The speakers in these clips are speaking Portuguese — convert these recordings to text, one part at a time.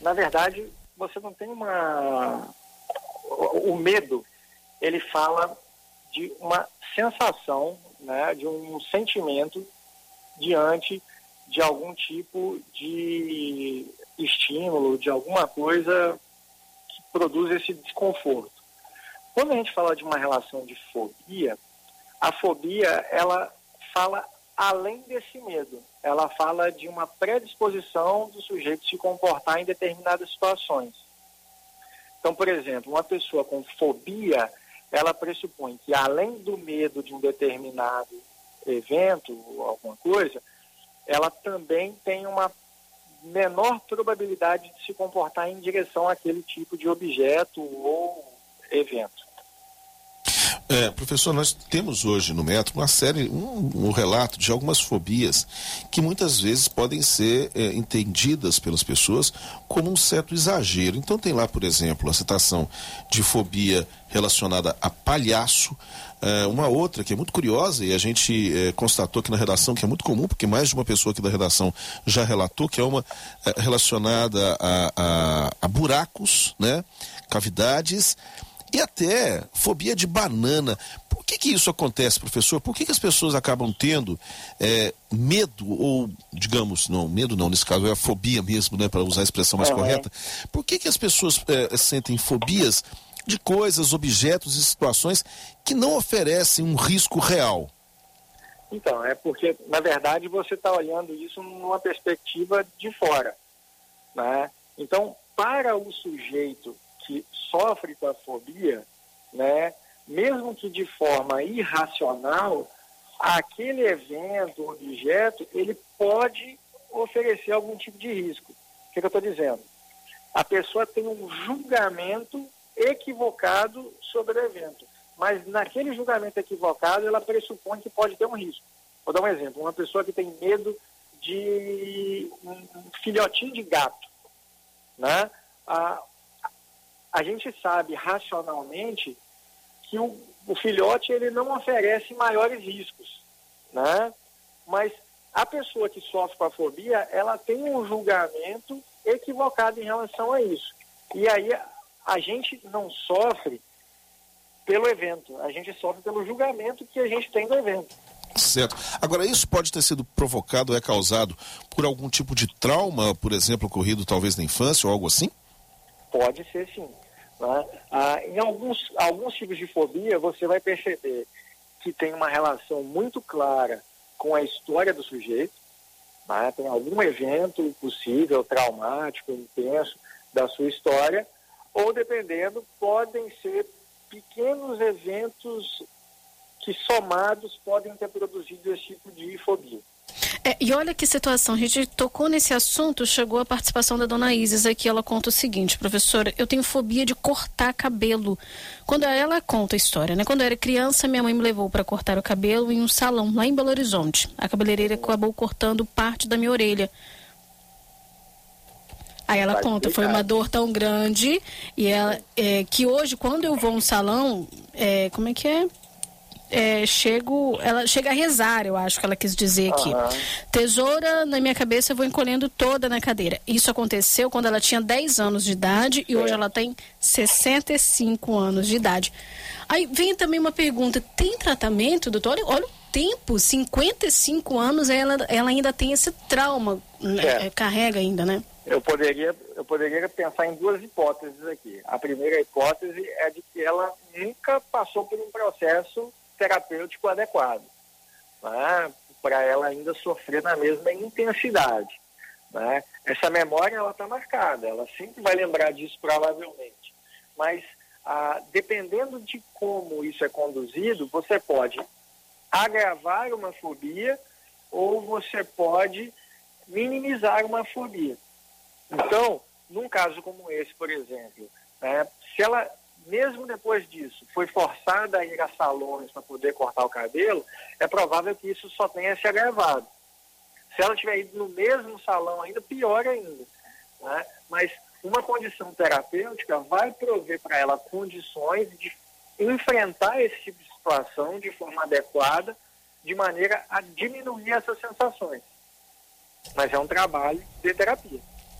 na verdade, você não tem o medo, ele fala de uma sensação, né, de um sentimento diante de algum tipo de estímulo, de alguma coisa que produz esse desconforto. Quando a gente fala de uma relação de fobia, a fobia, ela fala além desse medo. Ela fala de uma predisposição do sujeito se comportar em determinadas situações. Então, por exemplo, uma pessoa com fobia, ela pressupõe que além do medo de um determinado evento ou alguma coisa, ela também tem uma menor probabilidade de se comportar em direção àquele tipo de objeto ou evento. Professor, nós temos hoje no Metro uma série, um relato de algumas fobias que muitas vezes podem ser entendidas pelas pessoas como um certo exagero. Então tem lá, por exemplo, a citação de fobia relacionada a palhaço, uma outra que é muito curiosa e a gente constatou aqui na redação que é muito comum, porque mais de uma pessoa aqui da redação já relatou, que é uma relacionada a buracos, né, cavidades, e até fobia de banana. Por que isso acontece, professor? Por que as pessoas acabam tendo medo, ou digamos, não, medo não, nesse caso é a fobia mesmo, né, para usar a expressão mais correta. Por que as pessoas sentem fobias de coisas, objetos e situações que não oferecem um risco real? Então, é porque, na verdade, você está olhando isso numa perspectiva de fora, né? Então, para o sujeito que sofre com a fobia, né, mesmo que de forma irracional, aquele evento, objeto, ele pode oferecer algum tipo de risco. O que eu estou dizendo? A pessoa tem um julgamento equivocado sobre o evento, mas naquele julgamento equivocado ela pressupõe que pode ter um risco. Vou dar um exemplo, uma pessoa que tem medo de um filhotinho de gato, né? A gente sabe racionalmente que o filhote ele não oferece maiores riscos, né? Mas a pessoa que sofre com a fobia, ela tem um julgamento equivocado em relação a isso. E aí a gente não sofre pelo evento, a gente sofre pelo julgamento que a gente tem do evento. Certo. Agora, isso pode ter sido provocado, causado por algum tipo de trauma, por exemplo, ocorrido talvez na infância ou algo assim? Pode ser sim. Né? Em alguns tipos de fobia, você vai perceber que tem uma relação muito clara com a história do sujeito, né? Tem algum evento possível, traumático, intenso da sua história, ou dependendo, podem ser pequenos eventos que somados podem ter produzido esse tipo de fobia. E olha que situação, a gente tocou nesse assunto, chegou a participação da dona Isis aqui, ela conta o seguinte: professora, eu tenho fobia de cortar cabelo. Quando ela conta a história, né? Quando eu era criança, minha mãe me levou para cortar o cabelo em um salão lá em Belo Horizonte. A cabeleireira acabou cortando parte da minha orelha. Aí ela conta, foi uma dor tão grande e ela, que hoje, quando eu vou a um salão, como é que é? Ela chega a rezar, eu acho que ela quis dizer aqui. Tesoura na minha cabeça, eu vou encolhendo toda na cadeira. Isso aconteceu quando ela tinha 10 anos de idade e hoje ela tem 65 anos de idade. Aí vem também uma pergunta: tem tratamento, doutor? Olha o tempo, 55 anos, ela ainda tem esse trauma, carrega ainda, né? Eu poderia pensar em duas hipóteses aqui. A primeira hipótese é de que ela nunca passou por um processo terapêutico adequado, né, para ela ainda sofrer na mesma intensidade, né? Essa memória, ela está marcada, ela sempre vai lembrar disso provavelmente, mas dependendo de como isso é conduzido, você pode agravar uma fobia ou você pode minimizar uma fobia. Então, num caso como esse, por exemplo, né, se ela, mesmo depois disso, foi forçada a ir a salões para poder cortar o cabelo, é provável que isso só tenha se agravado. Se ela tiver ido no mesmo salão ainda, pior ainda, né? Mas uma condição terapêutica vai prover para ela condições de enfrentar esse tipo de situação de forma adequada, de maneira a diminuir essas sensações. Mas é um trabalho de terapia.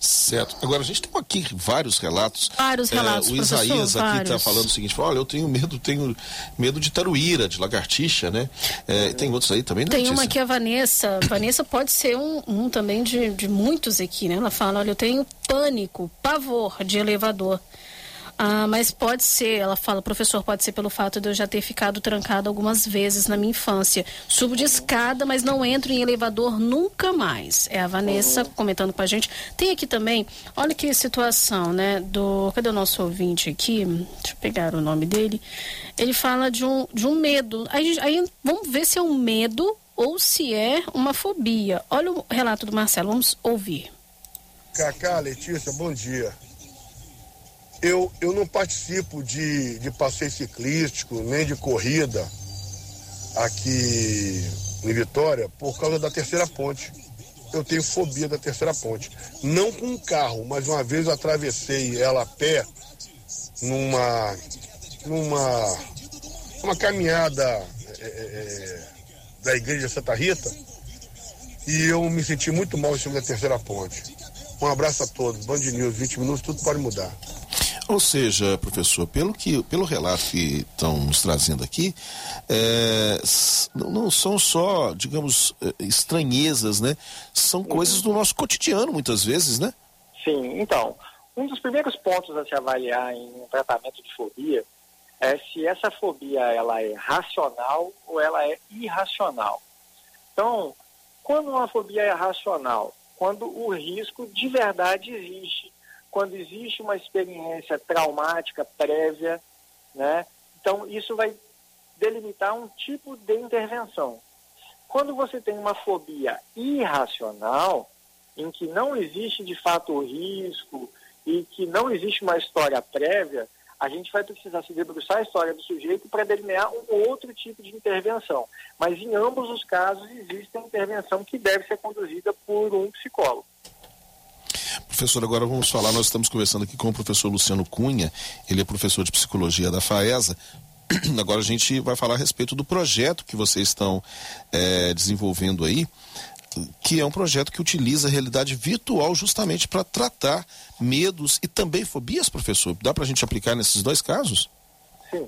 Certo. Agora, a gente tem aqui vários relatos. O Isaías aqui está falando o seguinte: olha, eu tenho medo de taruíra, de lagartixa, né? Tem outros aí também, né? Tem uma aqui, a Vanessa. Vanessa pode ser um também de muitos aqui, né? Ela fala: olha, eu tenho pavor de elevador. Mas pode ser, ela fala, professor, pode ser pelo fato de eu já ter ficado trancada algumas vezes na minha infância. Subo de escada, mas não entro em elevador nunca mais. É a Vanessa comentando com a gente. Tem aqui também, olha que situação, né? Cadê o nosso ouvinte aqui? Deixa eu pegar o nome dele. Ele fala de um medo. Aí vamos ver se é um medo ou se é uma fobia. Olha o relato do Marcelo, vamos ouvir. Cacá, Letícia, bom dia. Eu não participo de passeio ciclístico, nem de corrida aqui em Vitória por causa da terceira ponte. Eu tenho fobia da terceira ponte. Não com um carro, mas uma vez eu atravessei ela a pé numa caminhada da igreja Santa Rita e eu me senti muito mal em cima da terceira ponte. Um abraço a todos. Band News, 20 minutos, tudo pode mudar. Ou seja, professor, pelo relato que estão nos trazendo aqui, não são só, digamos, estranhezas, né? São coisas do nosso cotidiano, muitas vezes, né? Sim, então, um dos primeiros pontos a se avaliar em um tratamento de fobia é se essa fobia ela é racional ou ela é irracional. Então, quando uma fobia é racional, quando o risco de verdade existe, quando existe uma experiência traumática prévia, né? Então, isso vai delimitar um tipo de intervenção. Quando você tem uma fobia irracional, em que não existe de fato o risco e que não existe uma história prévia, a gente vai precisar se debruçar a história do sujeito para delinear um outro tipo de intervenção. Mas em ambos os casos existe a intervenção que deve ser conduzida por um psicólogo. Professor, agora vamos falar, nós estamos conversando aqui com o professor Luciano Cunha, ele é professor de psicologia da FAESA. Agora a gente vai falar a respeito do projeto que vocês estão desenvolvendo aí, que é um projeto que utiliza a realidade virtual justamente para tratar medos e também fobias, professor. Dá para a gente aplicar nesses dois casos? Sim.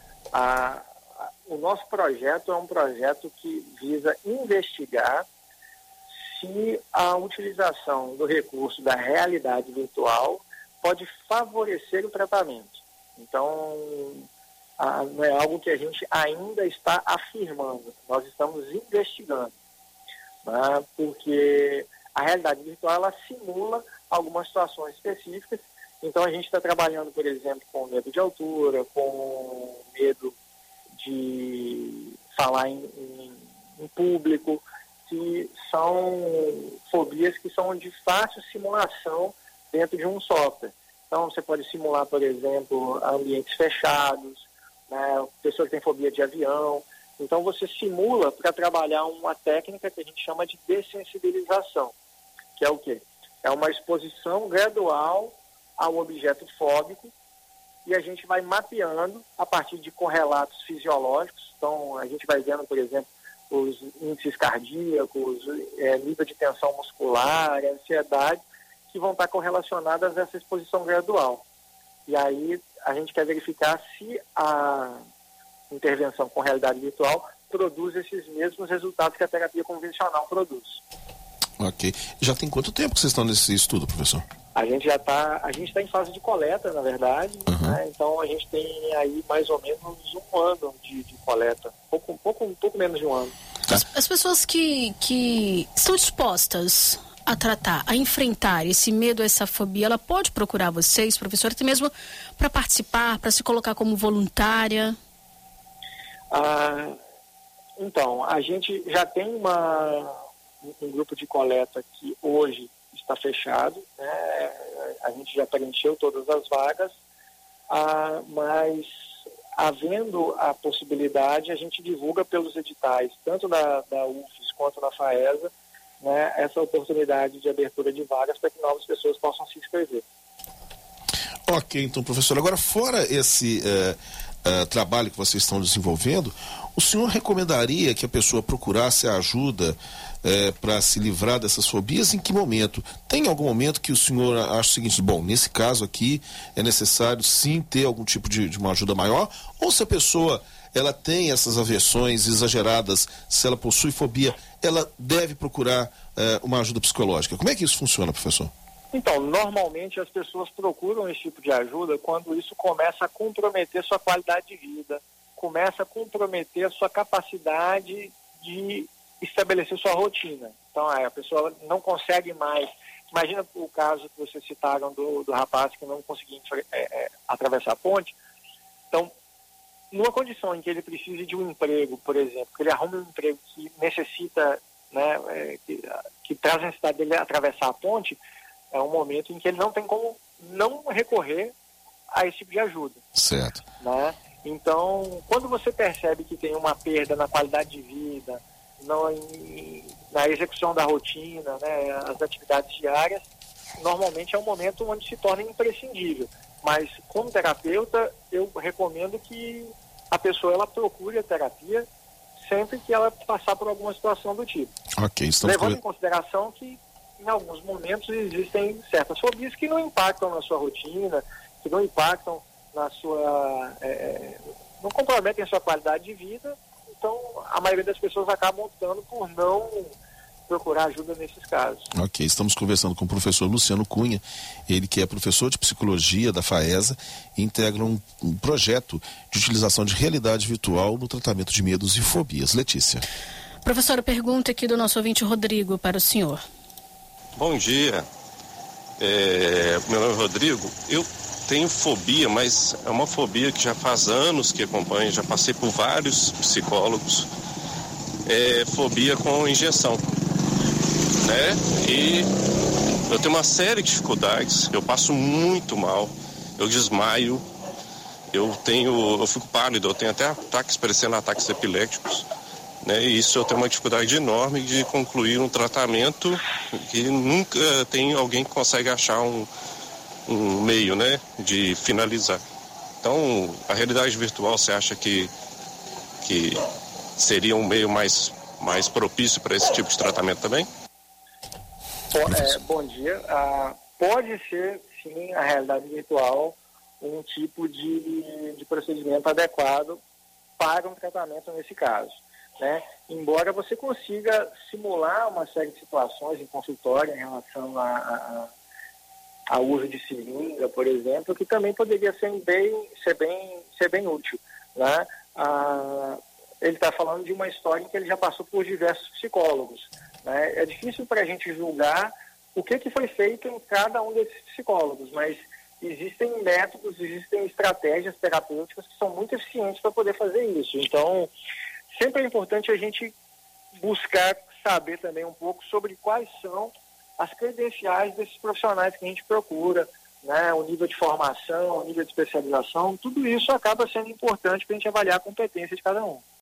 O nosso projeto é um projeto que visa investigar se a utilização do recurso da realidade virtual pode favorecer o tratamento. Então, não é algo que a gente ainda está afirmando, nós estamos investigando, né? Porque a realidade virtual ela simula algumas situações específicas. Então, a gente está trabalhando, por exemplo, com medo de altura, com medo de falar em público, que são fobias que são de fácil simulação dentro de um software. Então, você pode simular, por exemplo, ambientes fechados, né? Pessoa que tem fobia de avião. Então, você simula para trabalhar uma técnica que a gente chama de dessensibilização, que é o quê? É uma exposição gradual ao objeto fóbico e a gente vai mapeando a partir de correlatos fisiológicos. Então, a gente vai vendo, por exemplo, os índices cardíacos, nível de tensão muscular, ansiedade, que vão estar correlacionadas a essa exposição gradual. E aí a gente quer verificar se a intervenção com realidade virtual produz esses mesmos resultados que a terapia convencional produz. Ok. Já tem quanto tempo que vocês estão nesse estudo, professor? A gente está em fase de coleta, na verdade, né? Então a gente tem aí mais ou menos um ano de coleta, um pouco menos de um ano. As pessoas que estão dispostas a tratar, a enfrentar esse medo, essa fobia, ela pode procurar vocês, professor, até mesmo para participar, para se colocar como voluntária? Então, a gente já tem um grupo de coleta que hoje está fechado, né? A gente já preencheu todas as vagas, mas havendo a possibilidade, a gente divulga pelos editais, tanto da UFES quanto da FAESA, né, essa oportunidade de abertura de vagas para que novas pessoas possam se inscrever. Ok, então, professor, agora fora trabalho que vocês estão desenvolvendo, o senhor recomendaria que a pessoa procurasse ajuda para se livrar dessas fobias? Em que momento? Tem algum momento que o senhor acha o seguinte: bom, nesse caso aqui é necessário sim ter algum tipo de uma ajuda maior? Ou se a pessoa ela tem essas aversões exageradas, se ela possui fobia, ela deve procurar uma ajuda psicológica? Como é que isso funciona, professor? Então, normalmente as pessoas procuram esse tipo de ajuda quando isso começa a comprometer sua qualidade de vida, começa a comprometer a sua capacidade de estabelecer sua rotina. Então, a pessoa não consegue mais. Imagina o caso que vocês citaram do rapaz que não conseguia atravessar a ponte. Então, numa condição em que ele precise de um emprego, por exemplo, que ele arrume um emprego que necessita, né, que traz a necessidade dele atravessar a ponte, é um momento em que ele não tem como não recorrer a esse tipo de ajuda. Certo. Né? Então, quando você percebe que tem uma perda na qualidade de vida, na execução da rotina, né, as atividades diárias, normalmente é um momento onde se torna imprescindível. Mas, como terapeuta, eu recomendo que a pessoa ela procure a terapia sempre que ela passar por alguma situação do tipo. Ok, levando em consideração que em alguns momentos existem certas fobias que não impactam na sua rotina, que não impactam na sua... não comprometem a sua qualidade de vida. Então, a maioria das pessoas acabam optando por não procurar ajuda nesses casos. Ok, estamos conversando com o professor Luciano Cunha, ele que é professor de psicologia da FAESA e integra um projeto de utilização de realidade virtual no tratamento de medos e fobias. Letícia. Professora, pergunta aqui do nosso ouvinte Rodrigo para o senhor. Bom dia, meu nome é Rodrigo. Eu tenho fobia, mas é uma fobia que já faz anos que acompanho, já passei por vários psicólogos. É fobia com injeção, né? E eu tenho uma série de dificuldades, eu passo muito mal, eu desmaio, eu fico pálido, eu tenho até ataques, parecendo ataques epilépticos. Né, e isso eu tenho uma dificuldade enorme de concluir um tratamento que nunca tem alguém que consegue achar um meio, né, de finalizar. Então, a realidade virtual, você acha que seria um meio mais propício para esse tipo de tratamento também? Bom dia. Pode ser, sim, a realidade virtual um tipo de procedimento adequado para um tratamento nesse caso. Né? Embora você consiga simular uma série de situações em consultório em relação ao uso de seringa, por exemplo, que também poderia ser bem útil. Né? Ele está falando de uma história em que ele já passou por diversos psicólogos. Né? É difícil para a gente julgar o que foi feito em cada um desses psicólogos, mas existem métodos, existem estratégias terapêuticas que são muito eficientes para poder fazer isso. Então, sempre é importante a gente buscar saber também um pouco sobre quais são as credenciais desses profissionais que a gente procura, né? O nível de formação, o nível de especialização, tudo isso acaba sendo importante para a gente avaliar a competência de cada um.